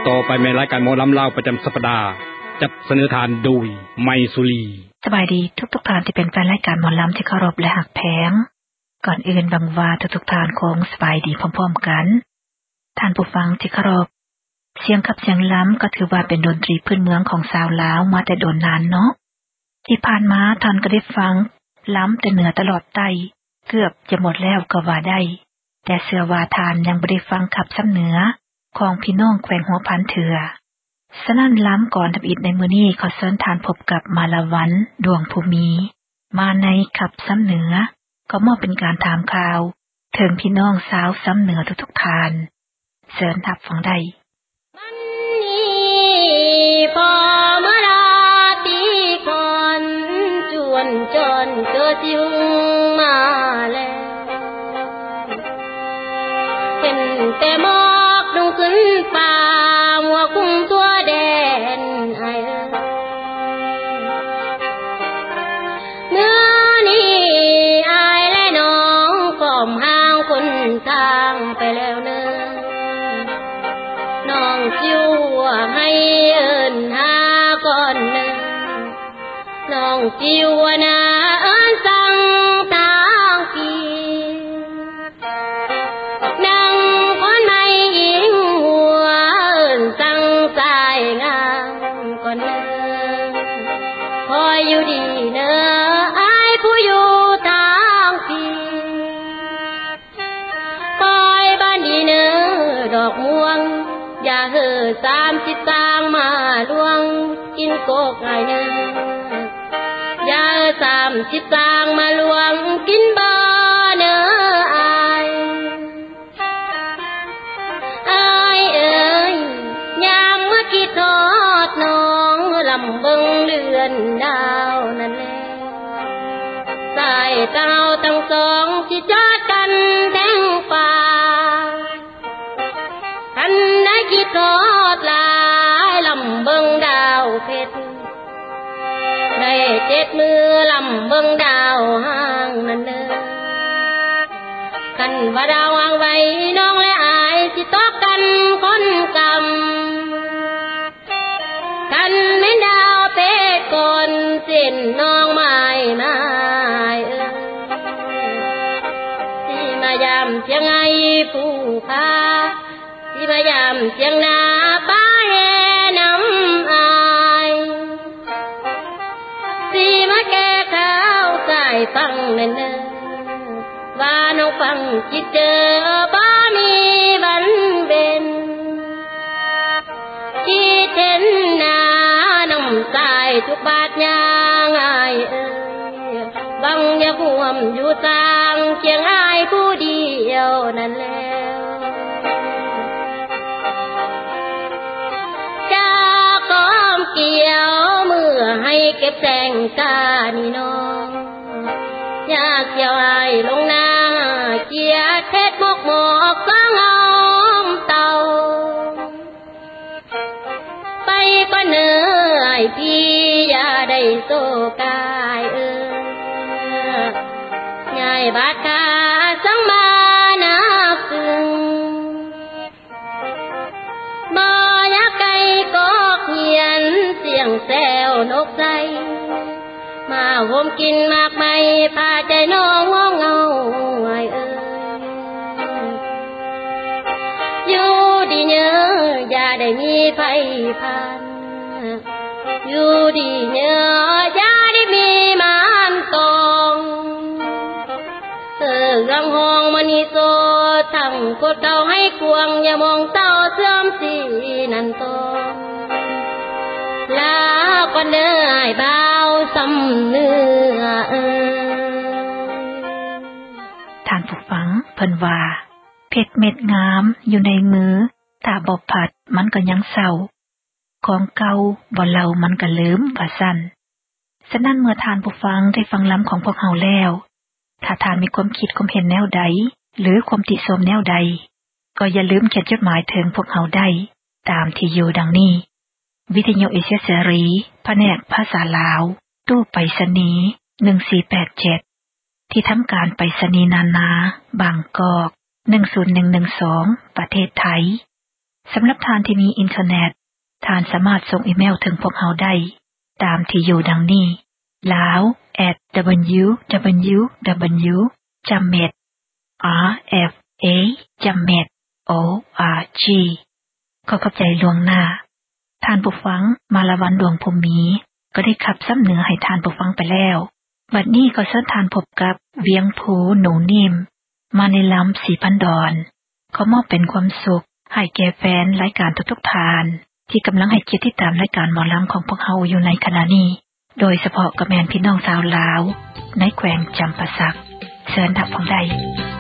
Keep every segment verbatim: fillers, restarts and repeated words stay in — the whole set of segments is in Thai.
ต่อไปในรายการหมอลำเล่าประจำสัปดาห์จัดเสนอทานโดยไมสุรีสบายดีทุกๆท่านที่เป็นแฟนรายการหมอลำที่เคารพและหักแพงก่อนอื่นบังว่าทุกๆท่านคงสบายดีพร้อมๆกันท่านผู้ฟังที่เคารพเสียงขับเสียงล้ำก็ถือว่าเป็นดนตรีพื้นเมืองของชาวลาวมาแต่โดนนานเนาะที่ผ่านมาท่านก็ได้ฟังล้ำแต่เหนือตลอดใต้เกือบจะหมดแล้วก็ว่าได้แต่เชื่อว่าท่านยังบ่ได้ฟังขับซ้ำเหนือของพี่น้องแขวงหัวพันเถือฉะนั้นล้ำก่อนทำอิฐในมื้อนี้ขอเชิญท่านพบกับมาลาวันดวงภูมิมาในขับซ้ำเหนือก็มอบเป็นการถามข่าวถึงพี่น้องสาวซ้ำเหนือทุกๆท่านเชิญทับฟังได้มันนี่พอเมื่อราตีก่อนจวนจนเกิดยุ่งมาแล้วเห็นแต่หมอกลงขึ้นฟ้ามัวคุ้มตัวแดนไอเมื่อนี้อายและน้องก้มห่างคนทางไปแล้วเนิ่นน้องจิวให้เอิ้นหาก่อนหนึ่งน้องจิวนาเอิ้นสั่งทางปีนั่งคนไม่ยิงหัวเอิ้นสั่งสายงามก่อนหนึ่งคอยอยู่ดีเนออายผู้อยู่ทางปีคอยบ้านดีเนอดอกม่วงอย่าเห่อสามสิบตางมาลวงกินโกกไงเนออย่าเห่อสามสิบตางมาลวงกินบ่เนออายอายเอ๋ยยามเมื่อคิดทอดน้องลำเบิงเลือนดาวนั่นแหละสายเต้าทั้งสองที่จอดกันแดงป่าอันไหนคิดทอดลายลำเบิงดาวเพชรได้เจ็ดมือลำเบิงดาวห่างนั่นเด้อคันว่าดาววางไว้น้องและอายสิตอกกันคนกำคันแม่ดาวเพชรก่อนเส้นน้องไม้ไม้เอ้ยที่มายามเพียงไงผู้พาที่มายามเสียงนาป้าแห่น้ำอายที่มาแก้ข้าวใส่ฟังเนิ่นๆว่าน้องฟังคิดเจอบ้ามีบันเบนคิดเห็นหน้าน้ำใส่ทุกบาทยางอายเอ้ยบังอย่าห่วมอยู่ต่างเคียงอายผู้เดียวนั่นแล้วเกี่ยวมือให้เก็บแสงกานี่น้องอยากเกี่ยวไอ้ลงนาเกียดเพชรมกหมอกสางอมเต่าไปก็เหนื่อยพี่อย่าได้โศกายเออยายบาดขาสังมานาคึงบ่อยากไกลก็เขียนเสียงแซวนกใจมาโหมกินมากไม่พาใจน้องงงเงาไอ้เอ้ยอยู่ดีเนออย่าได้มีไผพันอยู่ดีเนออย่าได้มีมานตองเออรังห้องมณีโซทั้งกดเก่าให้ควงอย่ามองเต้าเสื่อมสีนั่นตองลาก่อนเด้ออ้ายบ่าวสำเนื้อเอ้ยท่านผู้ฟังเพิ่นว่าเพชรเม็ดงามอยู่ในมือถ้าบ่ผัดมันก็ยังเศร้าของเก่าบ่เล่ามันก็ลืมว่าซั่นฉะนั้นเมื่อท่านผู้ฟังได้ฟังล้ำของพวกเฮาแล้วถ้าท่านมีความคิดความเห็นแนวใดหรือความติชมแนวใดก็อย่าลืมเขียนจดหมายถึงพวกเฮาได้ตามที่อยู่ดังนี้วิทยุเอเชียเสรีแผนกภาษาลาวตู้ไปรษณีย์หนึ่งสี่แปดเจ็ดที่ทำการไปรษณีย์นานาบางกอกหนึ่งศูนย์หนึ่งหนึ่งสองประเทศไทยสำหรับทานที่มีอินเทอร์เน็ตทานสามารถส่งอีเมลถึงพวกเฮาได้ตามที่อยู่ดังนี้ ลาว แอท ดับเบิลยู ดับเบิลยู ดับเบิลยู จัมเม็ด อาร์ เอฟ เอ จัมเม็ด โอ อาร์ จี ขอขอบใจล่วงหน้าท่านผู้ฟังมาละวันดวงภูมิก็ได้ขับซ้ำเนื้อให้ท่านผู้ฟังไปแล้วบัดนี้ก็เชิญท่านพบกับเวียงภูหนูนิ่มมาในลำสีพันดอนขอมอบเป็นความสุขให้แก่แฟนรายการทุกๆท่านที่กำลังให้เกียรติติดตามรายการหมอลำของพวกเฮาอยู่ในขณะนี้โดยเฉพาะกับแม่นพี่น้องชาวลาวในแขวงจำปาสักเชิญทับฟังได้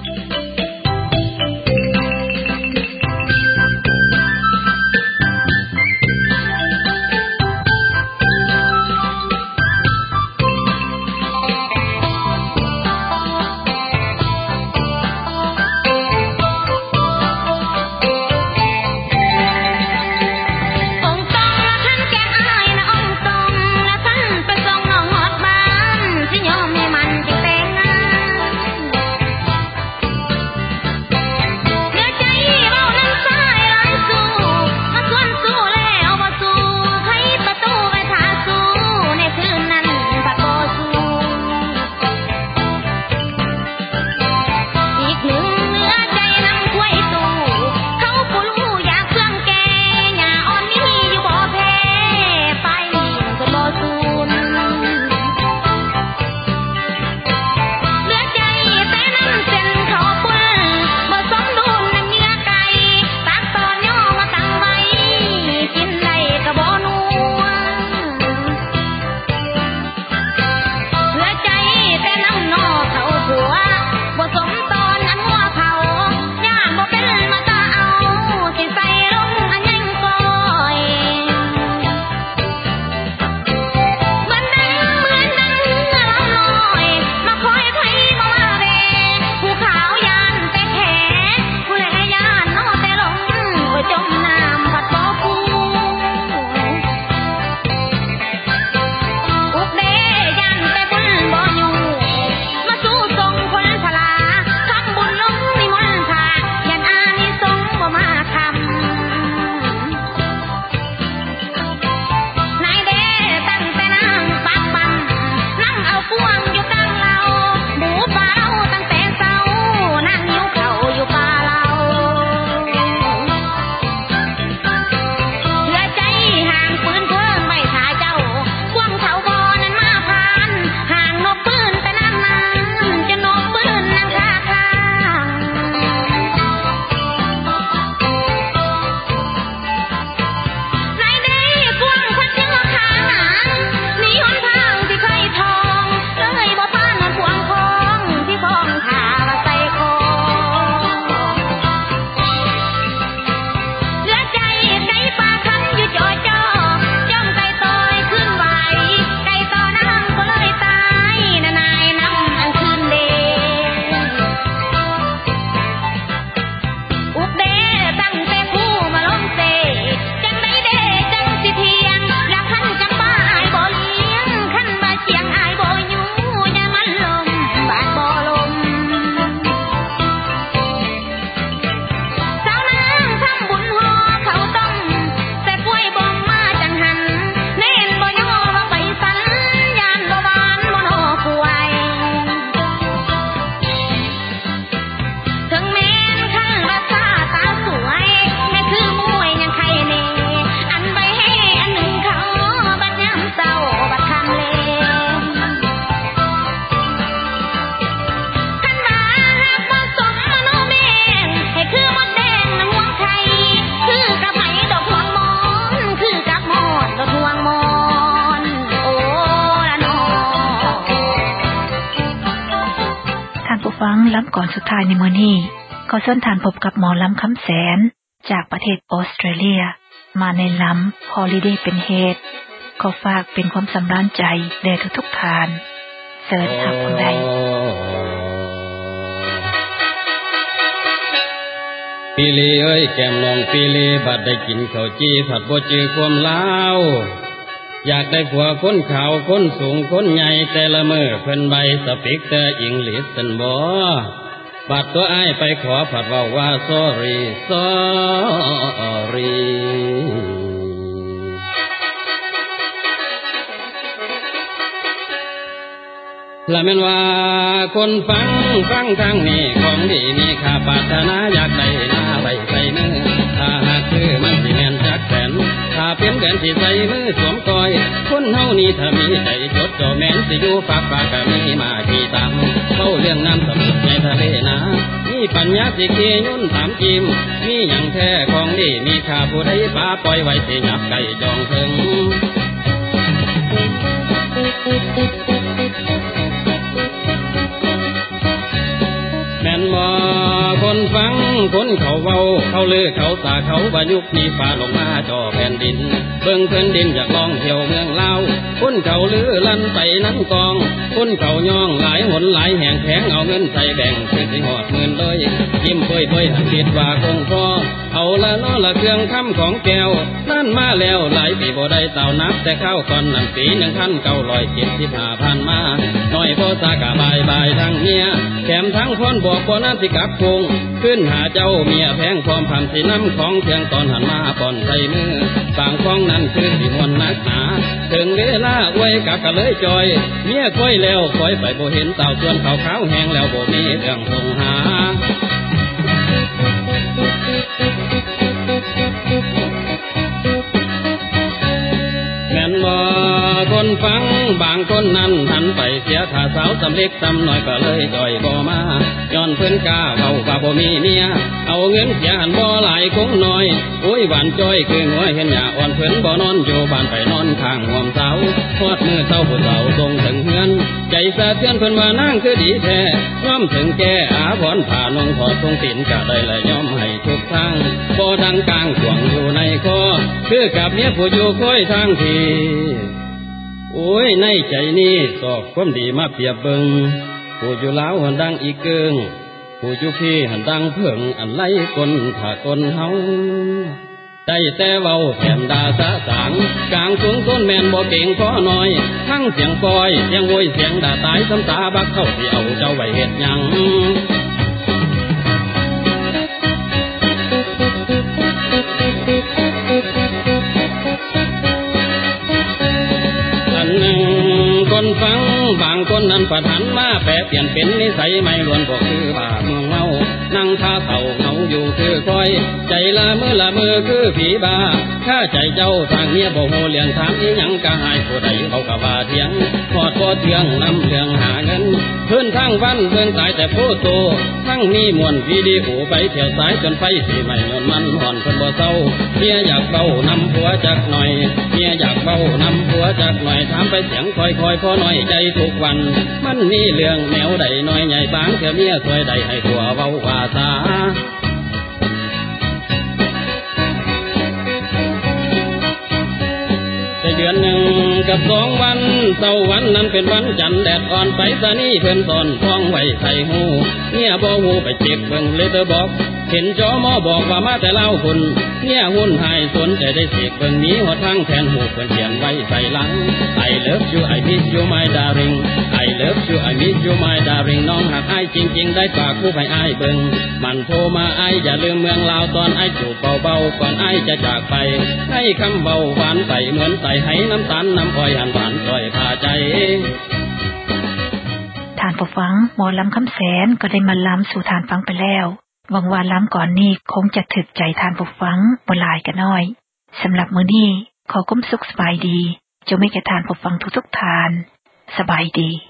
ฟังลำก่อนสุดท้ายในมื้อนี้ขอเชิญท่านพบกับหมอลำคำแสนจากประเทศออสเตรเลียมาในลำ Holiday เป็นเหตุขอฝากเป็นความสำราญใจแด่ทุกๆท่านเชิญรับฟังได้ปีลีเอ้ยแก้มน้องปีลีบัดได้กินข้าวจี้ผัดบ่จือความลาวอยากได้ผัวคนขาวคนสูงคนใหญ่แต่ละมื้อเพิ่นใบสปิกเตอร์อังกฤษซั่นบ่บัดตัวอ้ายไปขอผัดว่าว่า sorry sorry ละแม่นว่าคนฟังฟังทางนี้ของดีมีค่าปรารถนาอยากได้หน้าไว้ใส่มือถ้าหากคือมันสิแม่นจักแสนถ้าเป็นแหวนสิใส่มือสวมก้อยคนเฮานี่ถ้ามีใจจดจ่อแม่นสิอยู่ฝากฝากก็มีมาขี่ตามเฝ้าเรื่องน้ำสมุทรในทะเลนามีปัญญาสิเกยุ่นถามจิมมีหยังแท้ของดีมีค่าผู้ใดป้าปล่อยไว้สิยับไก่จองถึงแม่นบ่คนฟังคนเขาเว้าเขาลือเขาสาเขาบายุคที่ฟ้าลงมาจ่อแผ่นดินเบิ่งแผ่นดินอยากลองเที่ยวเมืองลาวคนเขาลือลั่นใส่นั้นกองคนเขาย่องหลายหนหลายแห่งแผงเอาเงินใส่แบ่งคือสิหอดหมื่นเลยยิ้มเป้ยเป้ยหันคิดว่าคงพอเอาละน้อละเครื่องคำของแก้วนั่นมาแล้วหลายปีบ่ได้เต่านับแต่ข้าวก่อนนั่นปีหนึ่งพันเก้าร้อยเจ็ดสิบห้าพันมาหน่อยพอสากะบายบายทั้งเมียแถมทั้งคนบอกบ่นั้นสิกลับคงขึ้นหาเจ้าเมียแพงความพันสิน้ำของเพียงตอนหันมาป่อนใส่มือบางของนั้นคือสิมวนนักหนาถึงเวลาอวยกะกะเลยจอยเมียค่อยแล้วค่อยไปบ่เห็นเต่าส่วนเขาขาวแห้งแล้วบ่มีเรื่องส่งหาแม่นบ่คนฟังบางคนนั้นหันไปเสียถ้าสาวสำเร็จสำน้อยก็เลยจ่อยบ่มาย้อนเพิ่นกล้าเว้าว่าบ่มีเมียเอาเงินเสียหันบ่หลายคงน้อยโอ้ยหวานจ้อยคือหัวเห็นหญ้าอ่อนเพิ่นบ่นอนอยู่บ้านไปนอนข้างห่วงเสาฮอดมือเช้าผู้สาวส่งถึงเฮือนใจสะเทือนเพิ่นว่านางคือดีแท้ย่อมถึงแก่อาภรณ์ผ้านงถอดทรงศีลก็ได้ละย่อมให้ทุกทางบ่ดังกลางขวงอยู่ในคอคือกับเมียผู้อยู่คอยทางทีโอ้ยในใจนี้สอบความดีมาเปรียบเบิงผู้อยู่ลาวหันดังอีเกิงผู้อยู่พี่หันดังเพิ่งอันไล่คนถ้าคนเฮาได้แต่เว้าแถมด่าสะสางกลางสูงต้นแม่นบ่เก่งพอน้อยทั้งเสียงปอยเสียงโวยเสียงด่าตายซ้ำตาบักเข้าที่เอาเจ้าไว้เฮ็ดหยังคนฟังบางคนนั้นผัดหันมาแปรเปลี่ยนเป็นนิสัยไม่ล้วนก็คือบ้าเมืองเมานั่งท่าเต่าเงาอยู่คือคอยใจละมือละมือคือผีบ้าข้าใจเจ้าทางเมียบ่โหเลี้ยงถามอีหยังกะหายผู้ใดเขากะว่าเถียงพอดพอเถียงนำเรื่องหาเงินเพิ่นทั้งวันเพิ่นตายแต่โพโตทั้งมีมวนวิดีโอไปเที่ยวสายจนไฟสิไหม้ย้อนมันห่อนเพิ่นบ่เศร้าเมียอยากเบ้านำผัวจักหน่อยเมียอยากเบ้านำผัวจักหน่อยถามไปเสียงคอยคอยพอหน่อยใจทุกวันมันมีเรื่องแนวใดน้อยใหญ่บางเถื่อเมียสวยใดให้ผัวเว้าว่าตาเดือนหนึ่งกับสองวันเสาร์วันนั้นเป็นวันจันทร์แดดอ่อนไปซะนี่เพิ่นตอนท้องไว้ใส่หูเนี่ยบ่หูไปเจ็บเบิ่งเลเตอร์บอกเห็นจอมอบอกว่ามาแต่เล่าคุณเนี่ยหุ่นหายสนใจได้เสกเบิ่งนี้หัวทั้งแทนหูเพิ่นเขียนไว้ใส่หลัง I love you I miss you my darling I love you I miss you my darling น้องหักอ้ายจริงๆได้ฝากผู้ให้อ้ายเบิ่งมันโทรมาอ้ายอย่าลืมเมืองลาวตอนอ้ายจูบเบาๆก่อนอ้ายจะจากไปให้คำเบาหวานใส่เหมือนใส่ให้น้ำตาลน้ำอ้อยหันหวานต้อยพาใจท่านผู้ฟังหมอลำคำแสนก็ได้มาล้ำสู่ท่านฟังไปแล้วหวังว่าล้ำก่อนนี้คงจะถึกใจท่านผู้ฟังบ่หลายก็น้อยสำหรับมื้อนี้ขอก้มสุขสบายดีจะไม่แก่ท่านผู้ฟังทุกๆทานสบายดี